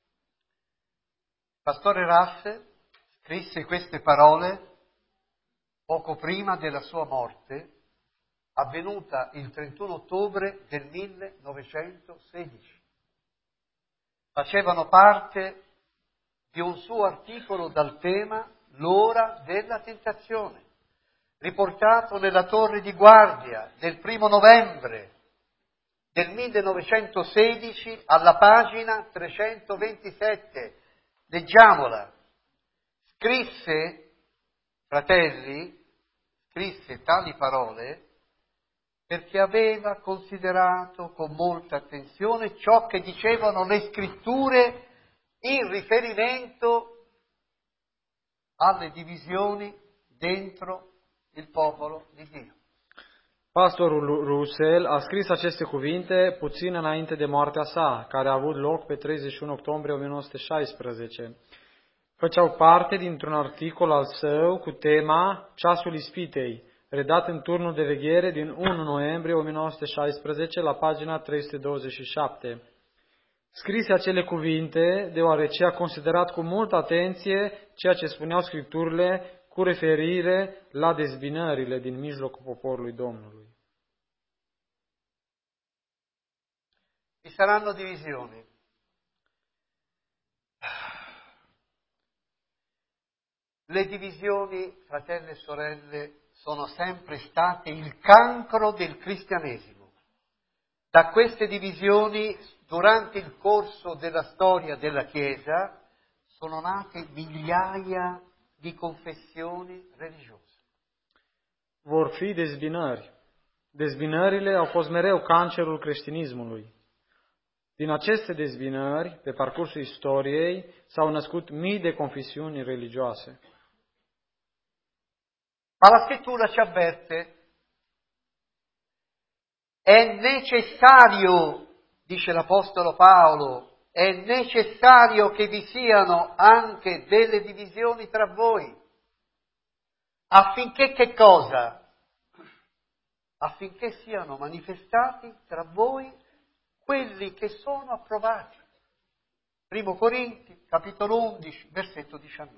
Pastore Raffe scrisse queste parole poco prima della sua morte, avvenuta il 31 ottobre del 1916. Facevano parte di un suo articolo dal tema L'ora della tentazione, riportato nella torre di guardia del 1 novembre del 1916 alla pagina 327. Leggiamola. Scrisse tali parole perché aveva considerato con molta attenzione ciò che dicevano le scritture in riferimento alle divisioni dentro il popolo di Dio. Pastorul Russell a scris aceste cuvinte puțin înainte de moartea sa, care a avut loc pe 31 octombrie 1916. Făceau parte dintr-un articol al său cu tema Ceasul ispitei, redat în turnul de veghere din 1 noiembrie 1916 la pagina 327. Scrise acele cuvinte deoarece a considerat cu multă atenție ceea ce spuneau Scripturile cu referire la dezbinările din mijlocul poporului Domnului. Ci saranno divisioni. Le divisioni, fratelli e sorelle, sono sempre state il cancro del cristianesimo. Da queste divisioni, durante il corso della storia della Chiesa, sono nate migliaia di confessioni religiose. Vor fi dezbinări. Dezbinările au fost mereu cancerul creștinismului. Din aceste dezbinări, pe parcursul istoriei, s-au născut mii de confesiuni religioase. Ma la scrittura ci avverte, è necessario, dice l'Apostolo Paolo, è necessario che vi siano anche delle divisioni tra voi, affinché che cosa? Affinché siano manifestati tra voi quelli che sono approvati. Primo Corinti, capitolo 11, versetto 19.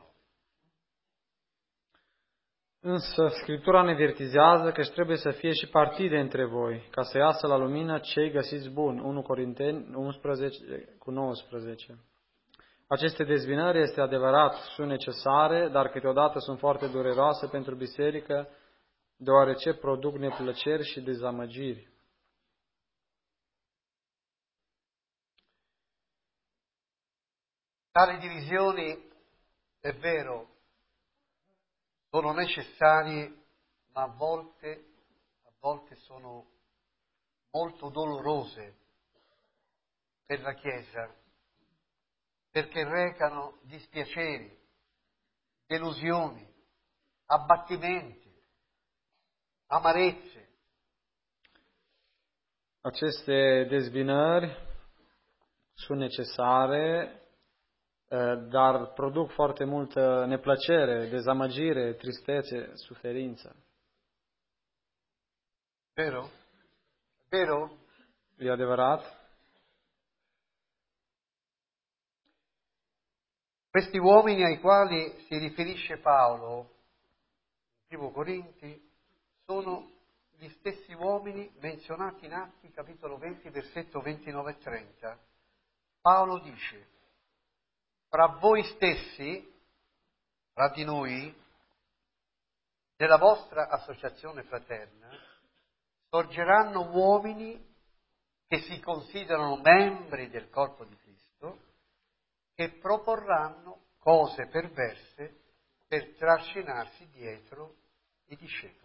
Însă, Scriptura ne avertizează că trebuie să fie și partide între voi, ca să iasă la lumină cei găsiți buni. 1 Corinteni 11:19. Aceste dezbinări, este adevărat, sunt necesare, dar câteodată sunt foarte dureroase pentru biserică, deoarece produc neplăceri și dezamăgiri. Tali divisioni, è vero, sono necessarie, ma a volte sono molto dolorose per la Chiesa, perché recano dispiaceri, delusioni, abbattimenti, amarezze. Aceste dezbinări sunt necesare, dar produc foarte multă neplăcere, dezamăgire, tristețe, suferință. Vero? Vero? E adevărat? Questi uomini ai quali si riferisce Paolo, in 1 Corinti, sono gli stessi uomini menzionati in Atti, capitolo 20, versetto 29 e 30. Paolo dice: fra voi stessi, fra di noi, nella vostra associazione fraterna, sorgeranno uomini che si considerano membri del corpo di Cristo, che proporranno cose perverse per trascinarsi dietro i discepoli.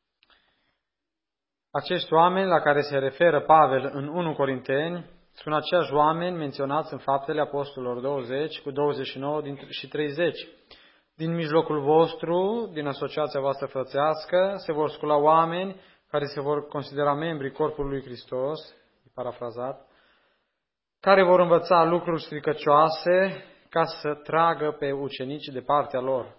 Acești oameni la care se referă Pavel în 1 Corinteni sunt aceiași oameni menționați în Faptele Apostolilor 20 cu 29 și 30. Din mijlocul vostru, din asociația voastră frățească, se vor scula oameni care se vor considera membrii corpului lui Hristos, parafrazat, care vor învăța lucruri stricăcioase ca să tragă pe ucenici de partea lor.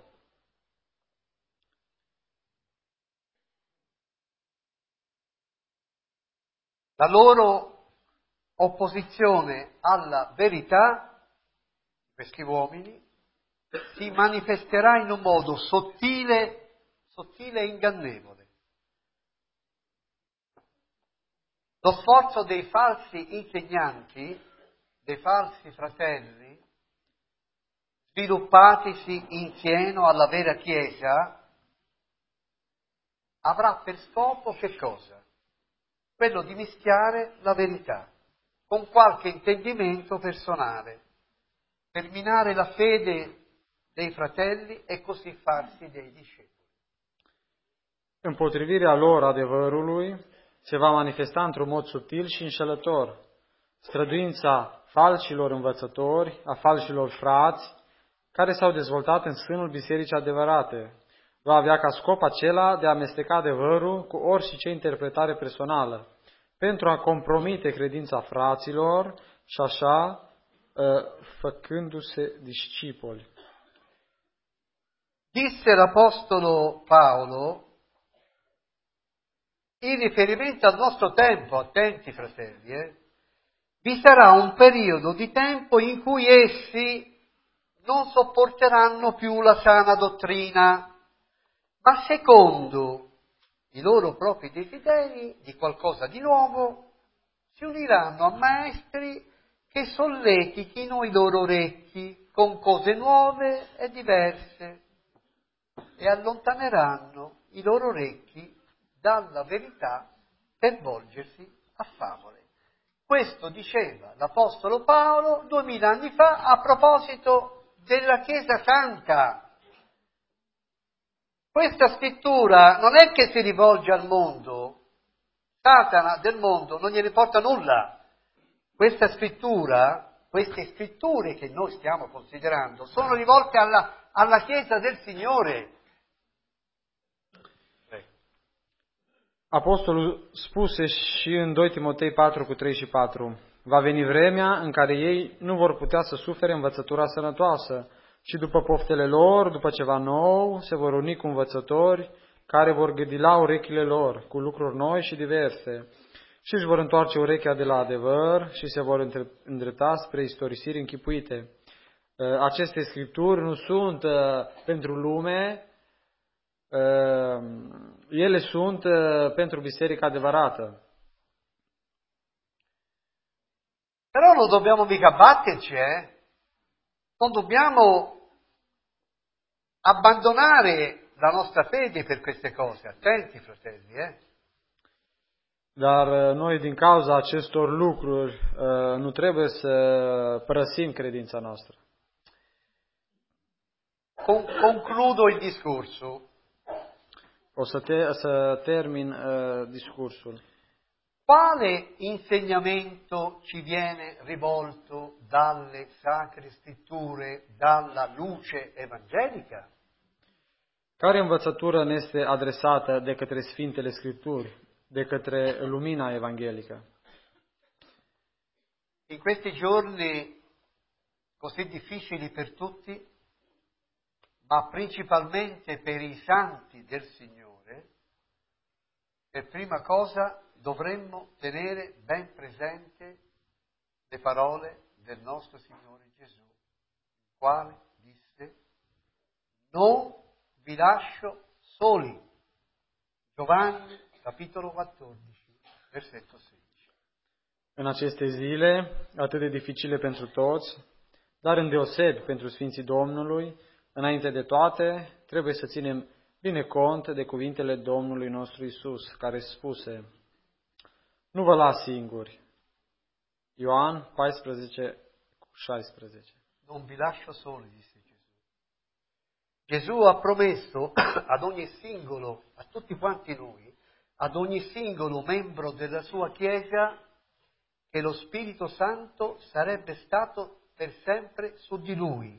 La loro opposizione alla verità, questi uomini, si manifesterà in un modo sottile e ingannevole. Lo sforzo dei falsi insegnanti, dei falsi fratelli, sviluppatisi in seno alla vera Chiesa, avrà per scopo che cosa? Quello di mischiare la verità con qualche intendimento personale, per minare la fede dei fratelli e così farsi dei discepoli. Împotrivirea lor adevărului se va manifesta într-un mod subtil și înșelător. Străduința falșilor învățători, a falșilor frați, care s-au dezvoltat în sânul bisericii adevărate, va avea ca scop acela de a amesteca adevărul cu orice interpretare personală, pentru a compromite credința fraților și așa făcându-se discepoli. Disse l'Apostolo Paolo, in riferimento al nostro tempo, attenti fratelli, vi sarà un periodo di tempo in cui essi non sopporteranno più la sana dottrina, ma secondo i loro propri desideri di qualcosa di nuovo, si uniranno a maestri che solletichino i loro orecchi con cose nuove e diverse. e allontaneranno i loro orecchi dalla verità per volgersi a favole. Questo diceva l'Apostolo Paolo 2000 anni fa a proposito della Chiesa Santa. Questa scrittura non è che si rivolge al mondo, Satana del mondo non gliene importa nulla. Questa scrittura, queste scritture che noi stiamo considerando, sono rivolte alla Chiesa del Signore. Apostolul spuse și în 2 Timotei 4:3-4, va veni vremea în care ei nu vor putea să sufere învățătura sănătoasă, ci după poftele lor, după ceva nou, se vor uni cu învățători care vor gâdila urechile lor cu lucruri noi și diverse și își vor întoarce urechea de la adevăr și se vor îndrepta spre istorisiri închipuite. Aceste scripturi nu sunt pentru lume, ele sunt pentru biserica adevărată. Però non dobbiamo mica batterci, Non dobbiamo abbandonare la nostra fede per queste cose. Attenti, fratelli, Dar noi, din cauza acestor lucruri, nu trebuie să părăsim credința noastră. Concludo il discorso. O să termin discursul. Quale insegnamento ci viene rivolto dalle sacre scritture, dalla luce evangelica? Care învățătură ne este adresată de către Sfintele Scripturi, de către lumina evanghelică? In questi giorni così difficili per tutti, ma principalmente per i santi del Signore, per prima cosa dovremmo tenere ben presente le parole del nostro Signore Gesù, il quale disse: non vi lascio soli. Giovanni, capitolo 14, versetto 16. În aceste zile, atât de dificile pentru toți, dar îndeosebi pentru Sfinții Domnului, înainte de toate, trebuie să ținem bine cont de cuvintele Domnului nostru Iisus, care spuse: nu vă las singuri. Ioan 14:16. Non vi lascio soli, disse Gesù. Gesù ha promesso ad ogni singolo, a tutti quanti noi, ad ogni singolo membro della sua Chiesa, che lo Spirito Santo sarebbe stato per sempre su di lui,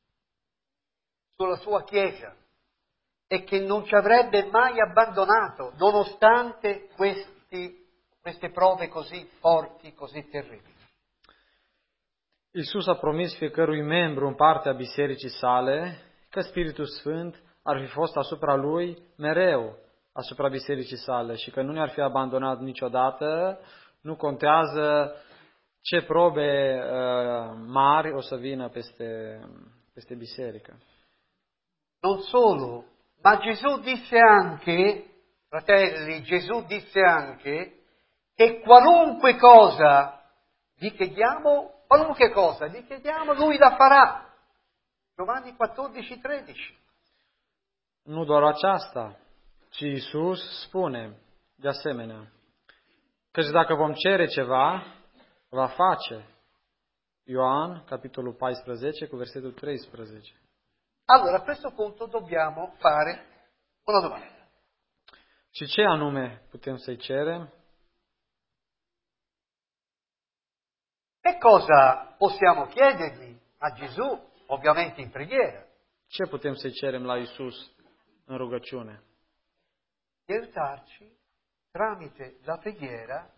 sulla sua Chiesa, e che non ci avrebbe mai abbandonato, nonostante queste prove così forti, così terribili. Iisus a promis fiecărui membru în partea bisericii sale că Spiritul Sfânt ar fi fost asupra lui mereu, asupra bisericii sale, și că nu ne-ar fi abandonat niciodată, nu contează ce probe mari o să vină peste biserică. Non solo, ma Gesù disse anche, fratelli, Gesù disse anche che qualunque cosa gli chiediamo, Lui la farà. Giovanni 14:13. Nu doar aceasta, ci Iisus spune, de asemenea, căci dacă vom cere ceva, va face. Ioan, capitolul 14, cu versetul 13. Allora, a questo punto dobbiamo fare una domanda. Și ce anume putem să-i cerem? Che cosa possiamo chiedergli a Gesù, ovviamente in preghiera? Ce putem să-i cerem la Iisus în rugăciune? Di aiutarci tramite la preghiera.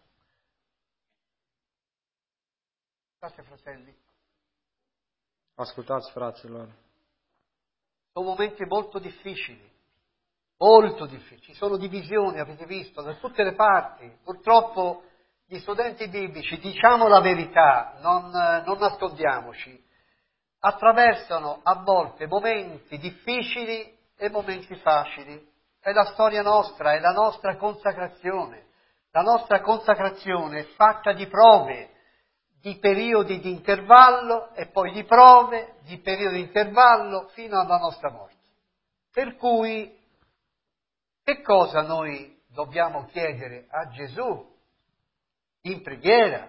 State, fratelli. Ascultați, fraților. Sono momenti molto difficili, ci sono divisioni, avete visto, da tutte le parti. Purtroppo gli studenti biblici, diciamo la verità, non nascondiamoci, attraversano a volte momenti difficili e momenti facili. È la storia nostra, è la nostra consacrazione. La nostra consacrazione è fatta di prove, di periodi di intervallo e poi di prove, di periodi di intervallo fino alla nostra morte. Per cui, che cosa noi dobbiamo chiedere a Gesù in preghiera?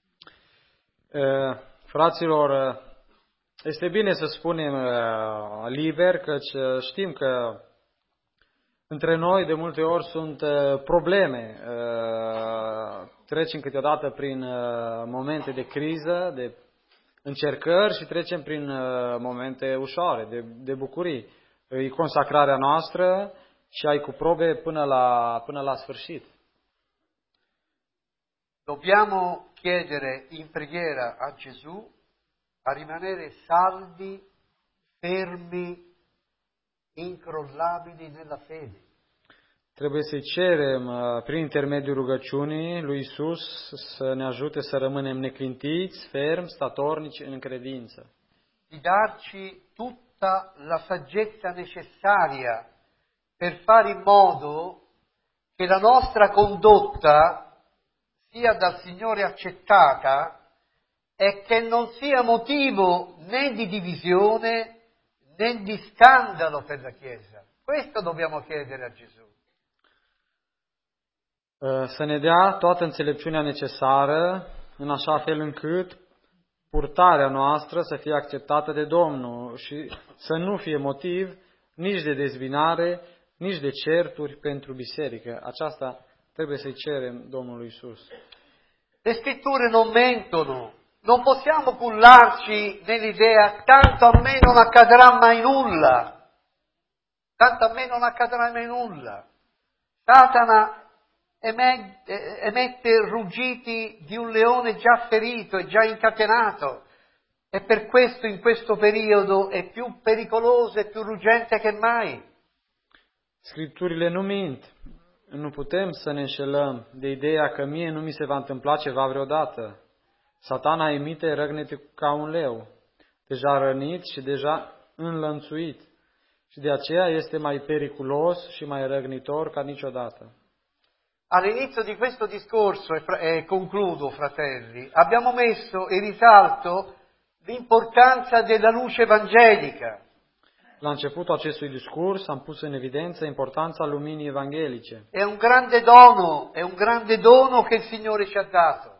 Fraților, este bine să spunem liber, căci știm că între noi de multe ori sunt probleme. Trecem câteodată prin momente de criză, de încercări și trecem prin momente ușoare, de bucurii. E consacrarea noastră și ai cu probe până la sfârșit. Dobbiamo chiedere in preghiera a Gesù a rimanere saldi, fermi, incrollabili nella fede. Trebuie să-i cerem, prin intermediul rugăciunii lui Isus, să ne ajute să rămânem neclintiți, fermi, statornici în credință. Di darci tutta la saggezza necessaria per fare in modo che la nostra condotta sia dal Signore accettata e che non sia motivo né di divisione né di scandalo per la Chiesa. Questo dobbiamo chiedere a Gesù. Să ne dea toată înțelepciunea necesară, în așa fel încât purtarea noastră să fie acceptată de Domnul și să nu fie motiv nici de dezbinare, nici de certuri pentru biserică. Aceasta trebuie să-i cerem Domnului Isus. Le scritture non mentono, non possiamo cullarci nell'idea tanto a me non accadrà mai nulla, tanto a me non accadrà mai nulla. Satana emette ruggiti di un leone già ferito e già incatenato e per questo in questo periodo è più pericoloso e più ruggente che mai. Scripturile nu mint. Nu putem să ne înșelăm de ideea că mie nu mi se va întâmpla ceva vreodată. Satana emite răgnete ca un leu, deja rănit și deja înlănțuit, și de aceea este mai periculos și mai răgnitor ca niciodată. All'inizio di questo discorso, e concludo, fratelli, abbiamo messo in risalto l'importanza della luce evangelica. La începutul acestui discurs am pus în evidență importanța luminii evanghelice. È un grande dono che il Signore ci ha dato.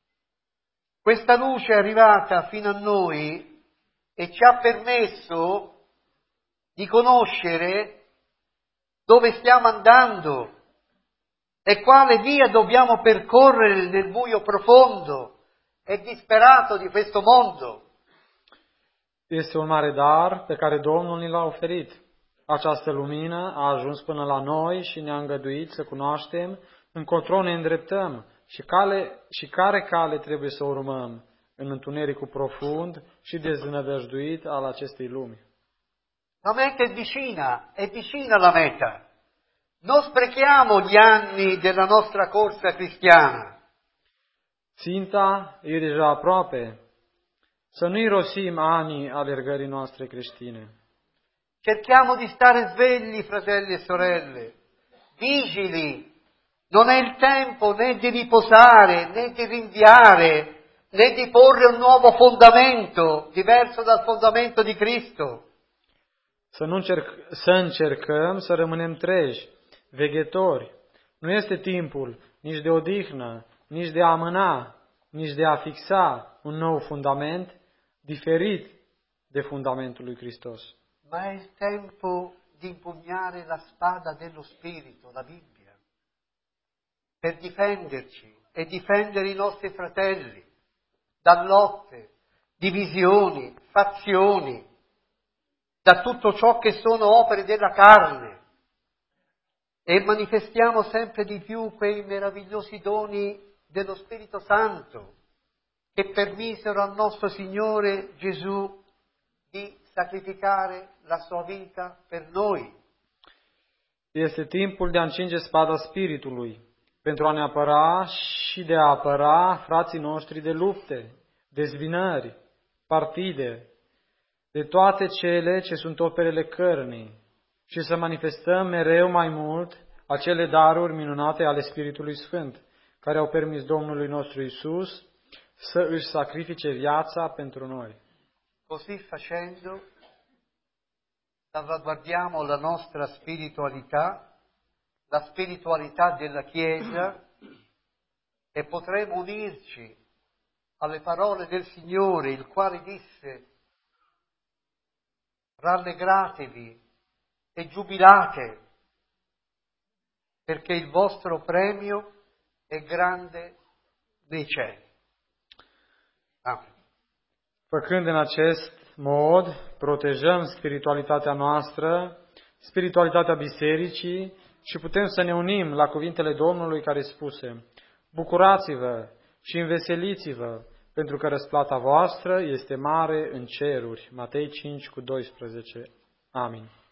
Questa luce è arrivata fino a noi e ci ha permesso di conoscere dove stiamo andando e quale via dobbiamo percorrere nel buio profondo e disperato di questo mondo. Este un mare dar pe care Domnul ni l-a oferit. Această lumină a ajuns până la noi și ne-a îngăduit să cunoaștem încotro ne îndreptăm și care cale trebuie să urmăm în întunericul profund și deznădăjduit al acestei lumi. La meta è vicina la meta. Non sprechiamo gli anni della nostra corsa cristiana. Ținta e deja aproape. Să nu irosim anii alergării noastre creștine. Cerchiamo di stare svegli, fratelli e sorelle, vigili. Non è il tempo né di riposare, né di rinviare, né di porre un nuovo fondamento diverso dal fondamento di Cristo. Să încercăm să rămânem treji, veghetori. Nu este timpul nici de odihnă, nici de a amâna, nici de a fixa un nou fundament diferit de fundamentul lui Hristos. Ma è il tempo di impugnare la spada dello Spirito, la Bibbia, per difenderci e difendere i nostri fratelli da lotte, divisioni, fazioni, da tutto ciò che sono opere della carne. E manifestiamo sempre di più quei meravigliosi doni dello Spirito Santo che permisero al nostro Signore Gesù di sacrificare la sua vita per noi. Este timpul de a încinge spada Spiritului pentru a ne apăra și de a apăra frații noștri de lupte, dezbinări, partide, de toate cele ce sunt operele cărnii și să manifestăm mereu mai mult acele daruri minunate ale Spiritului Sfânt, care au permis Domnului nostru Iisus să își sacrifice viața pentru noi. Così facendo, salvaguardiamo la nostra spiritualità, la spiritualità della Chiesa, e potremo unirci alle parole del Signore, il quale disse: rallegratevi e giubilate, perché il vostro premio è grande nei cieli. Amen. Făcând în acest mod, protejăm spiritualitatea noastră, spiritualitatea bisericii și putem să ne unim la cuvintele Domnului care spuse: bucurați-vă și înveseliți-vă, pentru că răsplata voastră este mare în ceruri. Matei 5:12. Amin.